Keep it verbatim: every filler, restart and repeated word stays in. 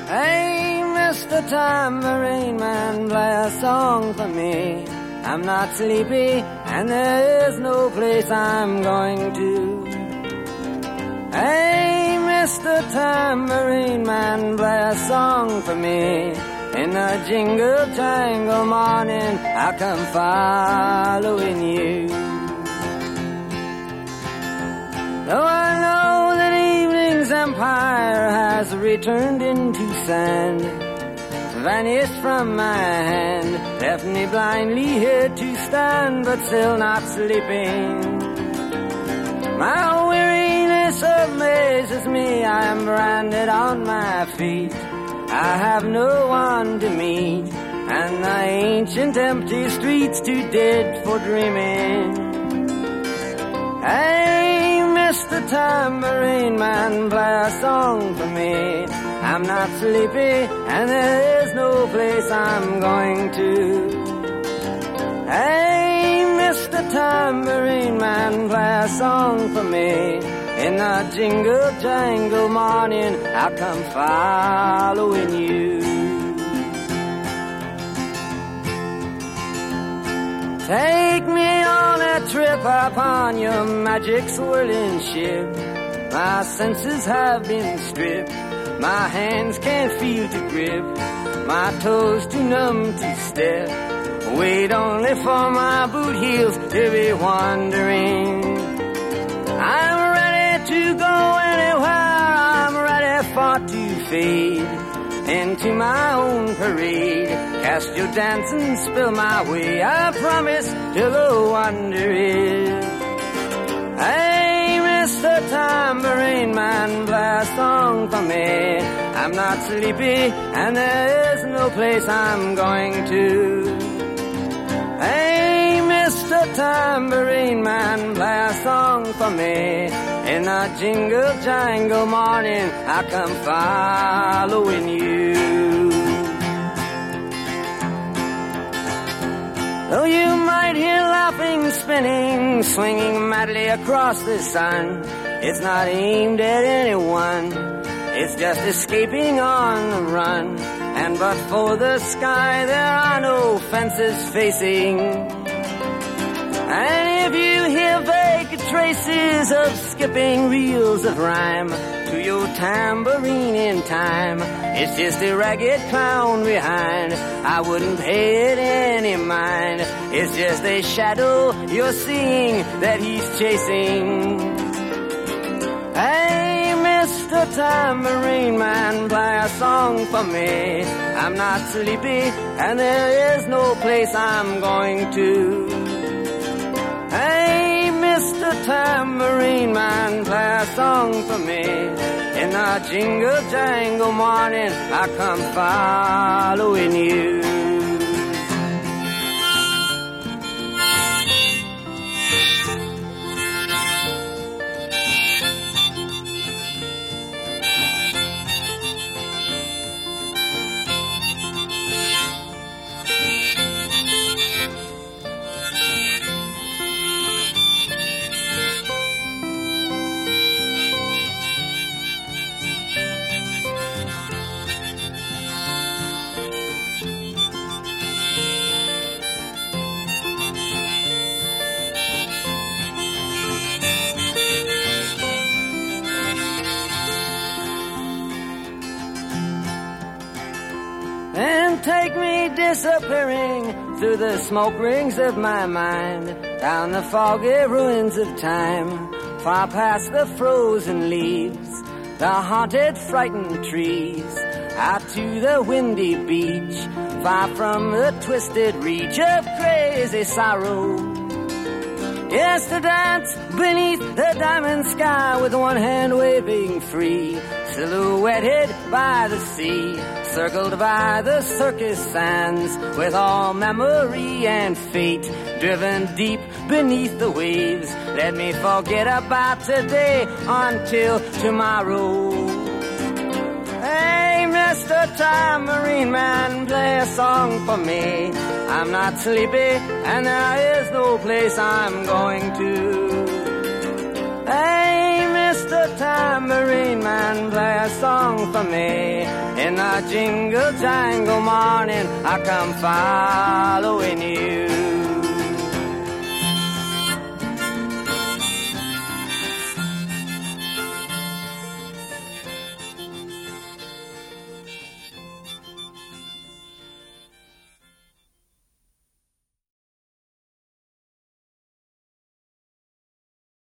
Hey, Mister Tambourine Man, play a song for me. I'm not sleepy, and there is no place I'm going to. Hey, Mister Tambourine Man, play a song for me. In the jingle jangle morning, I'll come following you. Though I know that evening's empire has returned into sand, vanished from my hand, left me blindly here to stand, but still not sleeping. My weariness amazes me, I am branded on my feet. I have no one to meet, and the ancient empty streets too dead for dreaming. Hey, Mister Tambourine Man, play a song for me. I'm not sleepy, and there is no place I'm going to. Hey, Mister Tambourine Man, play a song for me. In the jingle jangle morning, I'll come following you. Take me on a trip upon your magic swirling ship. My senses have been stripped, my hands can't feel to grip, my toes too numb to step. Wait only for my boot heels to be wandering. I'm ready to go anywhere, I'm ready for to fade into my own parade. Cast your dance and spill my way, I promise to go under it. Hey, Mister Tambourine Man, play a song for me. I'm not sleepy, and there is no place I'm going to. Hey, Mister Tambourine Man, play a song for me. In the jingle jangle morning, I come following you. Though you might hear laughing, spinning, swinging madly across the sun, it's not aimed at anyone, it's just escaping on the run. And but for the sky, there are no fences facing. And if you hear vague traces of skipping reels of rhyme to your tambourine in time, it's just a ragged clown behind. I wouldn't pay it any mind. It's just a shadow you're seeing that he's chasing. Hey, Mister Tambourine Man, play a song for me. I'm not sleepy, and there is no place I'm going to. Hey, Mister Tambourine Man, play a song for me. In the jingle jangle morning, I come following you. And take me disappearing through the smoke rings of my mind, down the foggy ruins of time, far past the frozen leaves, the haunted, frightened trees, out to the windy beach, far from the twisted reach of crazy sorrow. Yes, to dance beneath the diamond sky with one hand waving free, silhouetted by the sea, circled by the circus sands, with all memory and fate driven deep beneath the waves. Let me forget about today until tomorrow. Hey, Mister Tambourine Man, play a song for me. I'm not sleepy, and there is no place I'm going to. Hey, Mister Tambourine Man, play a song for me. In the jingle jangle morning, I come following you.